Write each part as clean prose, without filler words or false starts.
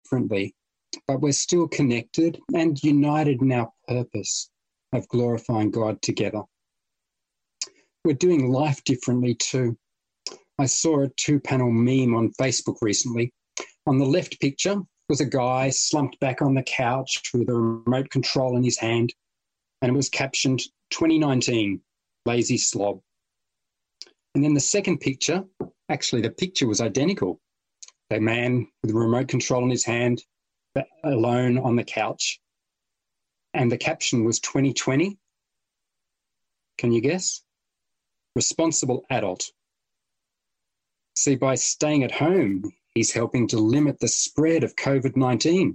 differently, but we're still connected and united in our purpose of glorifying God together. We're doing life differently too. I saw a 2-panel meme on Facebook recently. On the left picture was a guy slumped back on the couch with a remote control in his hand, and it was captioned 2019, lazy slob. And then the second picture, actually the picture was identical. A man with a remote control in his hand, alone on the couch. And the caption was 2020. Can you guess? Responsible adult. See, by staying at home, he's helping to limit the spread of COVID-19.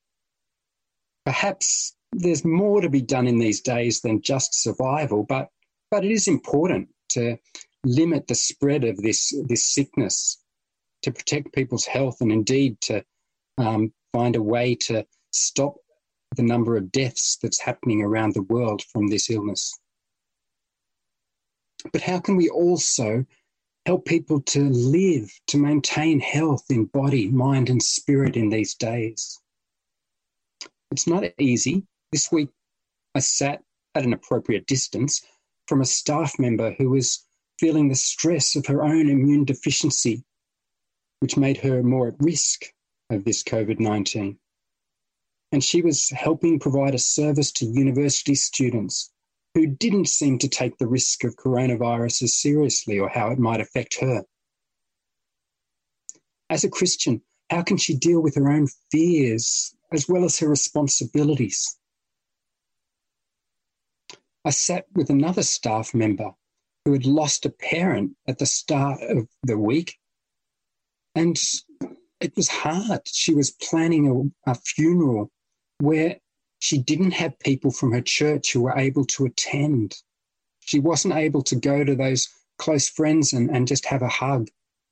Perhaps there's more to be done in these days than just survival, but it is important to limit the spread of this sickness, to protect people's health, and indeed to find a way to stop the number of deaths that's happening around the world from this illness. But how can we also help people to live, to maintain health in body, mind, and spirit in these days? It's not easy. This week, I sat at an appropriate distance from a staff member who was feeling the stress of her own immune deficiency, which made her more at risk of this COVID-19. And she was helping provide a service to university students who didn't seem to take the risk of coronavirus as seriously or how it might affect her. As a Christian, how can she deal with her own fears as well as her responsibilities? I sat with another staff member who had lost a parent at the start of the week, and it was hard. She was planning a funeral where she didn't have people from her church who were able to attend. She wasn't able to go to those close friends and just have a hug.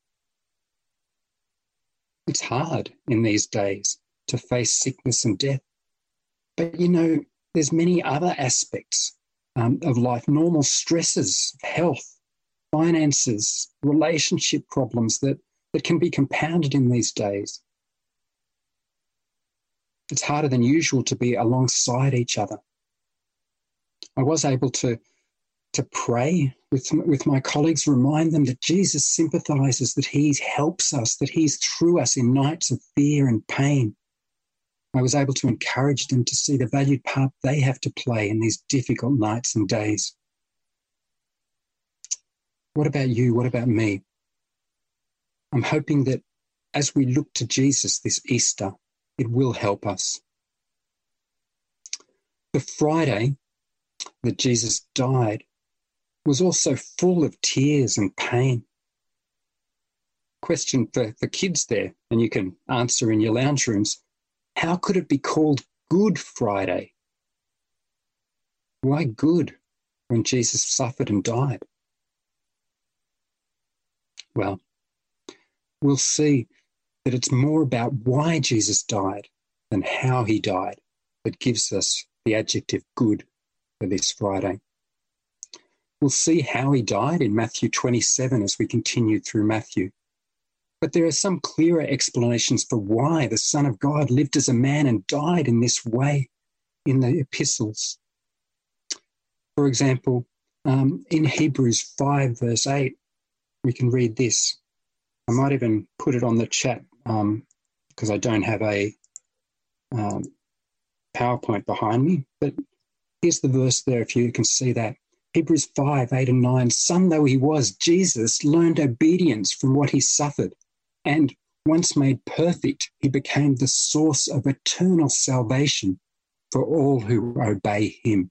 It's hard in these days to face sickness and death. But, there's many other aspects of life, normal stresses, health, finances, relationship problems that can be compounded in these days. It's harder than usual to be alongside each other. I was able to pray with my colleagues, remind them that Jesus sympathizes, that he helps us, that he's through us in nights of fear and pain. I was able to encourage them to see the valued part they have to play in these difficult nights and days. What about you? What about me? I'm hoping that as we look to Jesus this Easter, it will help us. The Friday that Jesus died was also full of tears and pain. Question for kids there, and you can answer in your lounge rooms. How could it be called Good Friday? Why good when Jesus suffered and died? Well, we'll see that it's more about why Jesus died than how he died that gives us the adjective good for this Friday. We'll see how he died in Matthew 27 as we continue through Matthew. But there are some clearer explanations for why the Son of God lived as a man and died in this way in the epistles. For example, in Hebrews 5 verse 8, we can read this. I might even put it on the chat because I don't have a PowerPoint behind me. But here's the verse there if you can see that. Hebrews 5, 8 and 9. Son though he was, Jesus learned obedience from what he suffered. And once made perfect, he became the source of eternal salvation for all who obey him.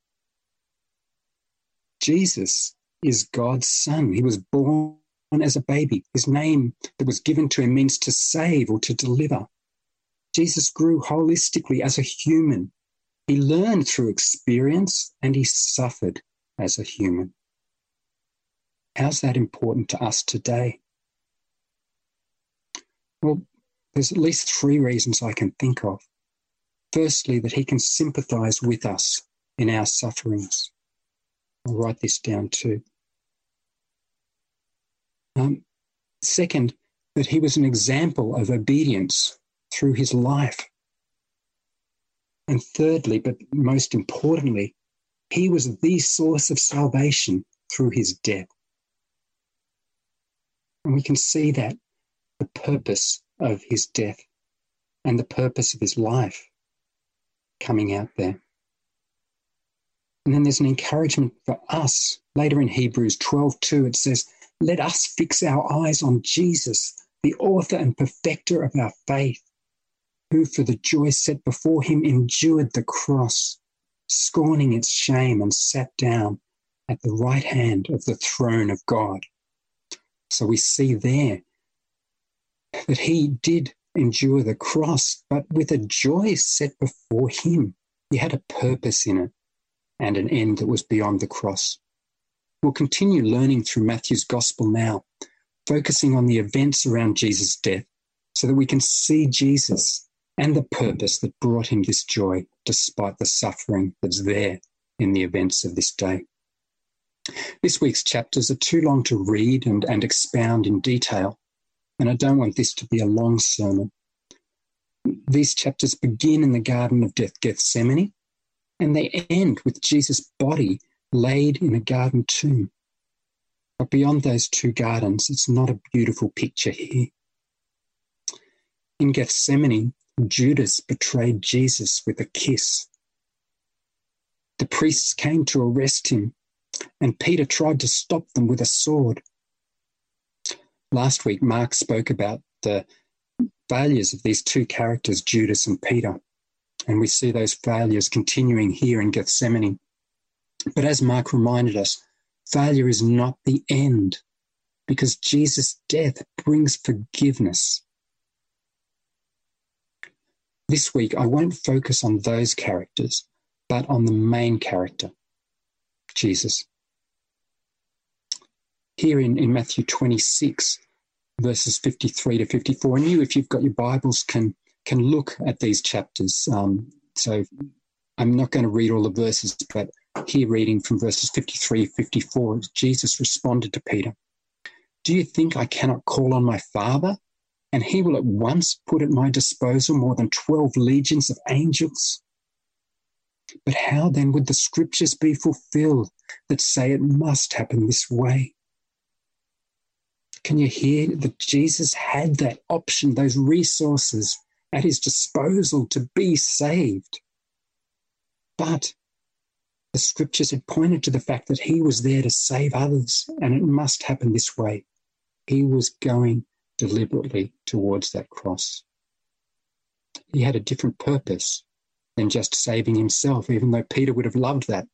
Jesus is God's son. He was born as a baby. His name that was given to him means to save or to deliver. Jesus grew holistically as a human. He learned through experience and he suffered as a human. How's that important to us today? Well, there's at least 3 reasons I can think of. Firstly, that he can sympathize with us in our sufferings. I'll write this down too. Second, that he was an example of obedience through his life. And thirdly, but most importantly, he was the source of salvation through his death. And we can see that the purpose of his death and the purpose of his life coming out there. And then there's an encouragement for us. Later in Hebrews 12:2, it says, "Let us fix our eyes on Jesus, the author and perfecter of our faith, who for the joy set before him endured the cross, scorning its shame, and sat down at the right hand of the throne of God." So we see there that he did endure the cross, but with a joy set before him. He had a purpose in it and an end that was beyond the cross. We'll continue learning through Matthew's gospel now, focusing on the events around Jesus' death so that we can see Jesus and the purpose that brought him this joy despite the suffering that's there in the events of this day. This week's chapters are too long to read and expound in detail, and I don't want this to be a long sermon. These chapters begin in the Garden of Gethsemane, and they end with Jesus' body laid in a garden tomb. But beyond those two gardens, it's not a beautiful picture here. In Gethsemane, Judas betrayed Jesus with a kiss. The priests came to arrest him, and Peter tried to stop them with a sword. Last week, Mark spoke about the failures of these two characters, Judas and Peter, and we see those failures continuing here in Gethsemane. But as Mark reminded us, failure is not the end, because Jesus' death brings forgiveness. This week, I won't focus on those characters, but on the main character, Jesus. Here in Matthew 26, verses 53 to 54, and you, if you've got your Bibles, can look at these chapters. So I'm not going to read all the verses, but here reading from verses 53 to 54, Jesus responded to Peter, "Do you think I cannot call on my Father, and he will at once put at my disposal more than 12 legions of angels? But how then would the scriptures be fulfilled that say it must happen this way?" Can you hear that Jesus had that option, those resources at his disposal to be saved? But the scriptures had pointed to the fact that he was there to save others, and it must happen this way. He was going deliberately towards that cross. He had a different purpose than just saving himself, even though Peter would have loved that.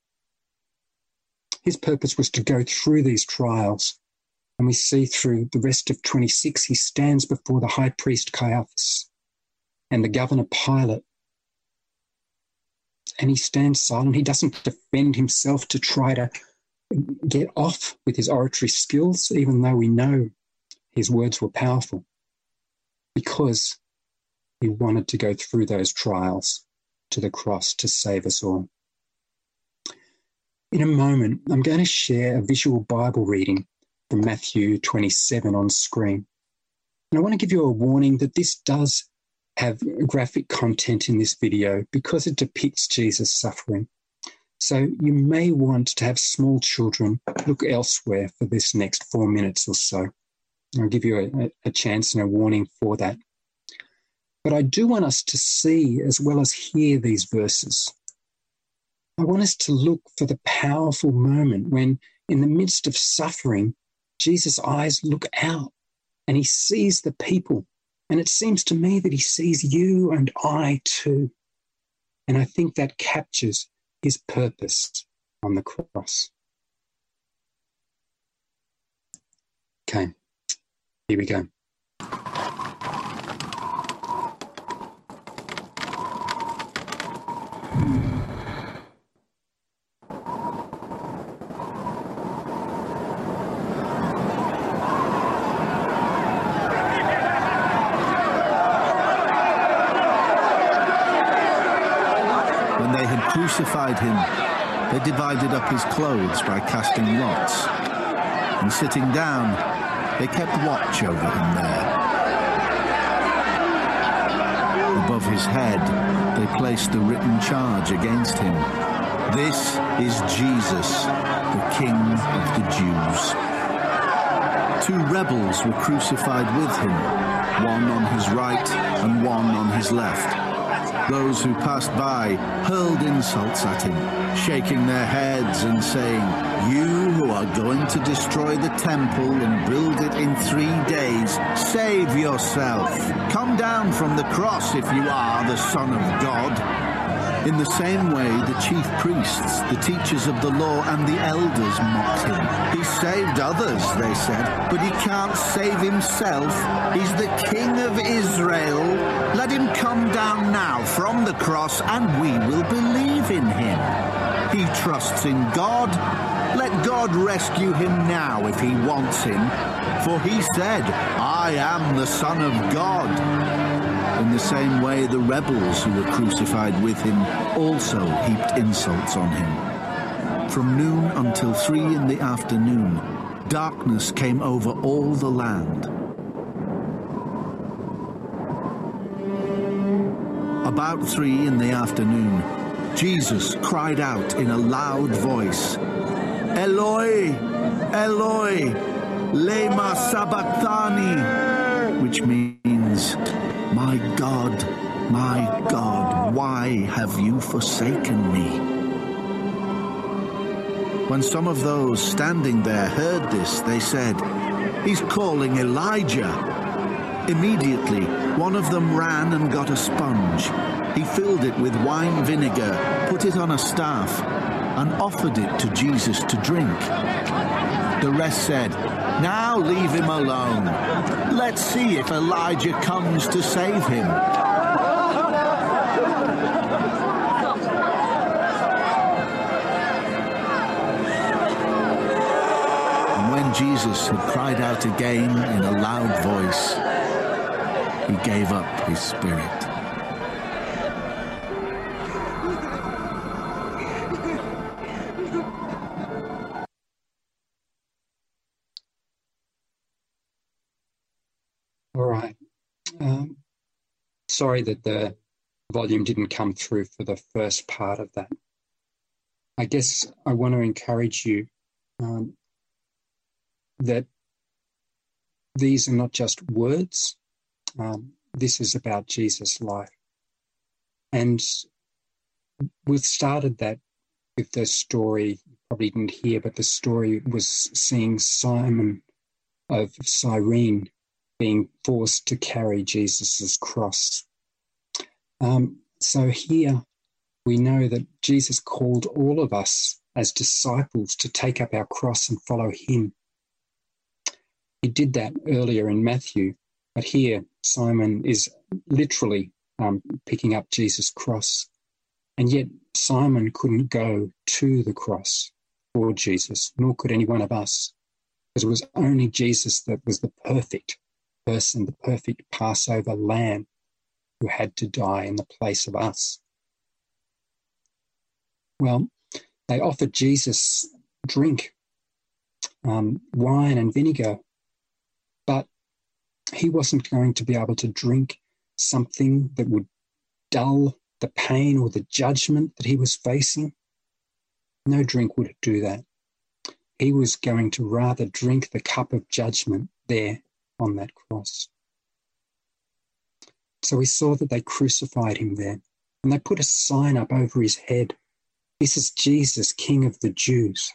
His purpose was to go through these trials. And we see through the rest of 26, he stands before the high priest Caiaphas and the governor Pilate. And he stands silent. He doesn't defend himself to try to get off with his oratory skills, even though we know his words were powerful, because he wanted to go through those trials to the cross to save us all. In a moment, I'm going to share a visual Bible reading from Matthew 27 on screen. And I want to give you a warning that this does have graphic content in this video because it depicts Jesus' suffering. So you may want to have small children look elsewhere for this next 4 minutes or so. I'll give you a chance and a warning for that. But I do want us to see as well as hear these verses. I want us to look for the powerful moment when, in the midst of suffering, Jesus' eyes look out and he sees the people. And it seems to me that he sees you and I too. And I think that captures his purpose on the cross. Okay, here we go. Crucified him, they divided up his clothes by casting lots, and sitting down, they kept watch over him there. his head, they placed a written charge against him. "This is Jesus, the King of the Jews." 2 rebels were crucified with him, one on his right and one on his left. Those who passed by hurled insults at him, shaking their heads and saying, "You who are going to destroy the temple and build it in 3 days, save yourself. Come down from the cross if you are the Son of God." In the same way, the chief priests, the teachers of the law, and the elders mocked him. "He saved others," they said, "but he can't save himself. He's the King of Israel. Let him come down now from the cross, and we will believe in him. He trusts in God. Let God rescue him now if he wants him. For he said, 'I am the Son of God.'" In the same way, the rebels who were crucified with him also heaped insults on him. From noon until 3 in the afternoon, darkness came over all the land. About 3 in the afternoon, Jesus cried out in a loud voice, "Eloi, Eloi, lema sabachthani," which means, my God, why have you forsaken me?" When some of those standing there heard this, they said, "He's calling Elijah." Immediately, one of them ran and got a sponge. He filled it with wine vinegar, put it on a staff, and offered it to Jesus to drink. The rest said, "Now leave him alone. Let's see if Elijah comes to save him." And when Jesus had cried out again in a loud voice, he gave up his spirit. All right. Sorry that the volume didn't come through for the first part of that. I guess I want to encourage you that these are not just words. This is about Jesus' life. And we've started that with the story, you probably didn't hear, but the story was seeing Simon of Cyrene being forced to carry Jesus' cross. So here we know that Jesus called all of us as disciples to take up our cross and follow him. He did that earlier in Matthew, but here Simon is literally picking up Jesus' cross. And yet Simon couldn't go to the cross for Jesus, nor could any one of us, because it was only Jesus that was the perfect person, the perfect Passover lamb who had to die in the place of us. Well, they offered Jesus drink, wine and vinegar, but he wasn't going to be able to drink something that would dull the pain or the judgment that he was facing. No drink would do that. He was going to rather drink the cup of judgment there on that cross. So we saw that they crucified him there, and they put a sign up over his head. "This is Jesus, King of the Jews."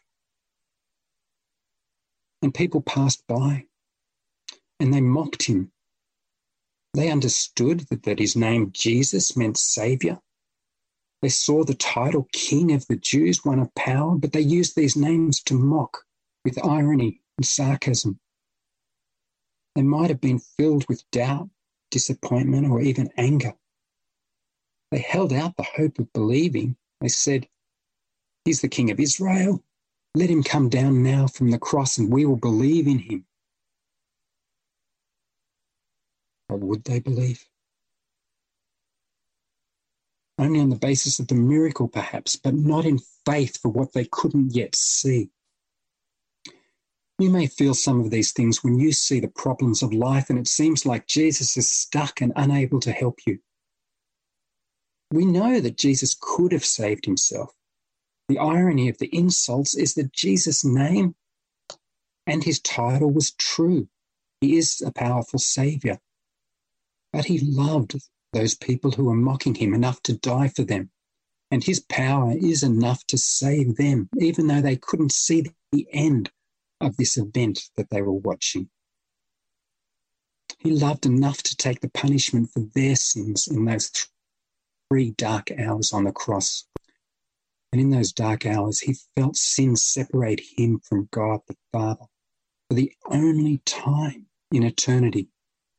And people passed by, and they mocked him. They understood that his name Jesus meant Saviour. They saw the title King of the Jews, one of power, but they used these names to mock with irony and sarcasm. They might have been filled with doubt, disappointment, or even anger. They held out the hope of believing. They said, "He's the King of Israel. Let him come down now from the cross and we will believe in him." But would they believe? Only on the basis of the miracle, perhaps, but not in faith for what they couldn't yet see. You may feel some of these things when you see the problems of life and it seems like Jesus is stuck and unable to help you. We know that Jesus could have saved himself. The irony of the insults is that Jesus' name and his title was true. He is a powerful saviour. But he loved those people who were mocking him enough to die for them. And his power is enough to save them, even though they couldn't see the end of this event that they were watching. He loved enough to take the punishment for their sins in those 3 dark hours on the cross. And in those dark hours, he felt sin separate him from God the Father for the only time in eternity.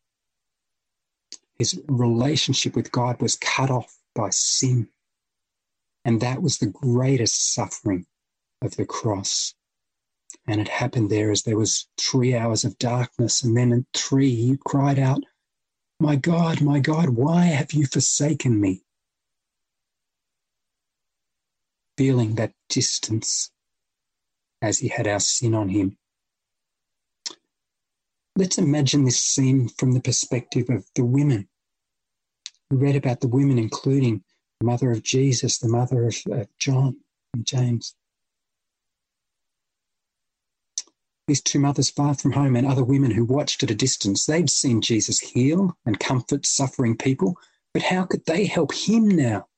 His relationship with God was cut off by sin. And that was the greatest suffering of the cross. And it happened there as there was 3 hours of darkness. And then at 3, he cried out, my God, why have you forsaken me? Feeling that distance as he had our sin on him. Let's imagine this scene from the perspective of the women. We read about the women, including the mother of Jesus, the mother of John and James. These 2 mothers far from home and other women who watched at a distance, they'd seen Jesus heal and comfort suffering people, but how could they help him now?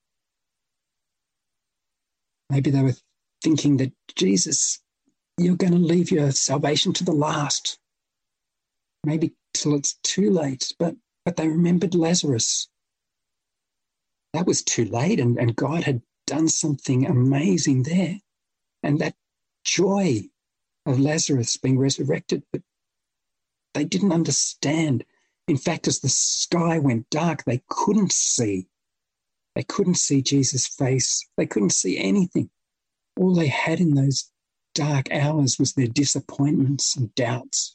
Maybe they were thinking that, Jesus, you're going to leave your salvation to the last. Maybe till it's too late, but they remembered Lazarus. That was too late, and God had done something amazing there. And that joy of Lazarus being resurrected, but they didn't understand. In fact, as the sky went dark, they couldn't see. They couldn't see Jesus' face. They couldn't see anything. All they had in those dark hours was their disappointments and doubts.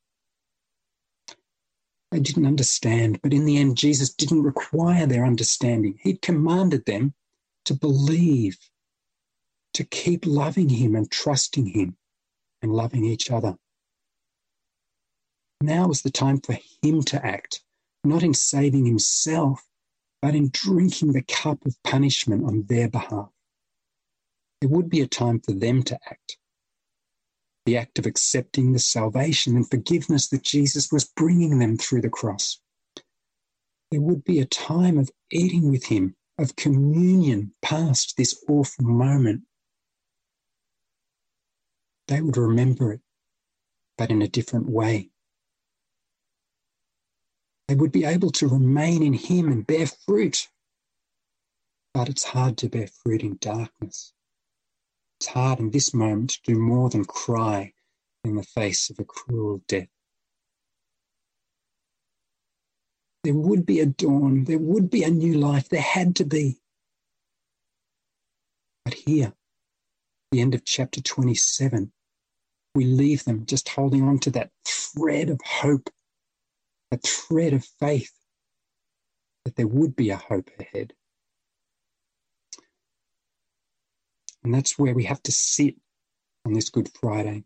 They didn't understand, but in the end, Jesus didn't require their understanding. He'd commanded them to believe, to keep loving him and trusting him and loving each other. Now was the time for him to act, not in saving himself, but in drinking the cup of punishment on their behalf. There would be a time for them to act. The act of accepting the salvation and forgiveness that Jesus was bringing them through the cross. There would be a time of eating with him, of communion past this awful moment. They would remember it, but in a different way. They would be able to remain in him and bear fruit. But it's hard to bear fruit in darkness. It's hard in this moment to do more than cry in the face of a cruel death. There would be a dawn. There would be a new life. There had to be. But here, the end of chapter 27, we leave them just holding on to that thread of hope, a thread of faith that there would be a hope ahead. And that's where we have to sit on this Good Friday,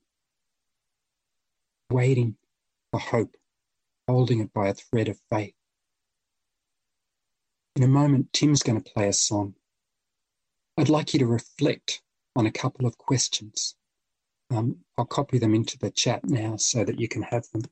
waiting for hope, holding it by a thread of faith. In a moment, Tim's going to play a song. I'd like you to reflect on a couple of questions. I'll copy them into the chat now so that you can have them.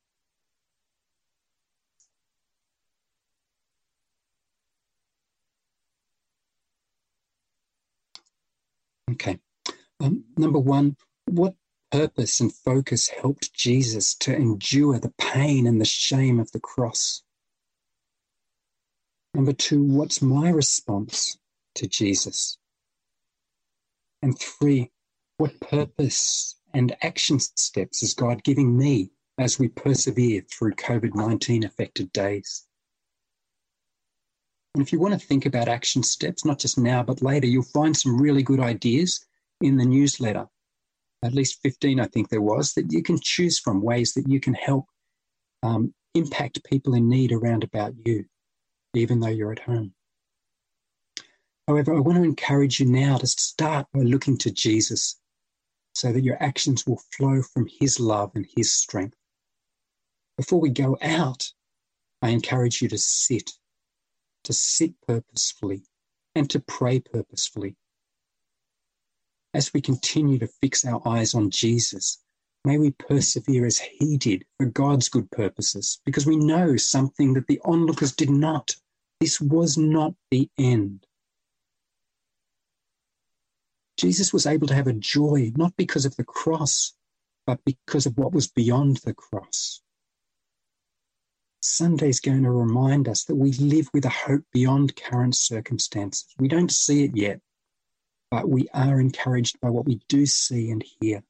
Okay. Number 1, what purpose and focus helped Jesus to endure the pain and the shame of the cross? Number 2, what's my response to Jesus? And 3, what purpose and action steps is God giving me as we persevere through COVID-19 affected days? And if you want to think about action steps, not just now, but later, you'll find some really good ideas in the newsletter. At least 15, I think there was, that you can choose from, ways that you can help impact people in need around about you, even though you're at home. However, I want to encourage you now to start by looking to Jesus so that your actions will flow from his love and his strength. Before we go out, I encourage you to sit purposefully and to pray purposefully. As we continue to fix our eyes on Jesus, may we persevere as he did for God's good purposes, because we know something that the onlookers did not. This was not the end. Jesus was able to have a joy, not because of the cross, but because of what was beyond the cross. Sunday is going to remind us that we live with a hope beyond current circumstances. We don't see it yet, but we are encouraged by what we do see and hear.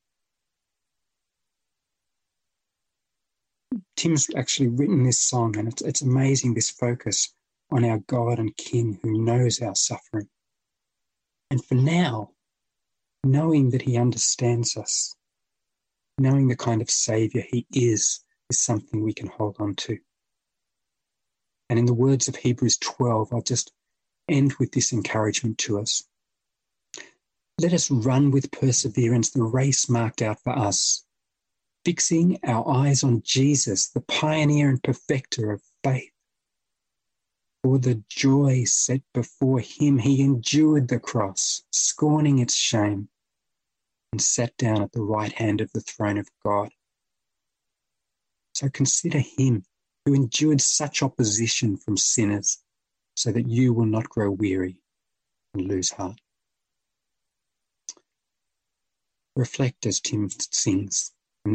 Tim's actually written this song, and it's amazing, this focus on our God and King who knows our suffering. And for now, knowing that he understands us, knowing the kind of Saviour he is something we can hold on to. And in the words of Hebrews 12, I'll just end with this encouragement to us. Let us run with perseverance the race marked out for us, fixing our eyes on Jesus, the pioneer and perfecter of faith. For the joy set before him, he endured the cross, scorning its shame, and sat down at the right hand of the throne of God. So consider him who endured such opposition from sinners, so that you will not grow weary and lose heart. Reflect as Tim sings.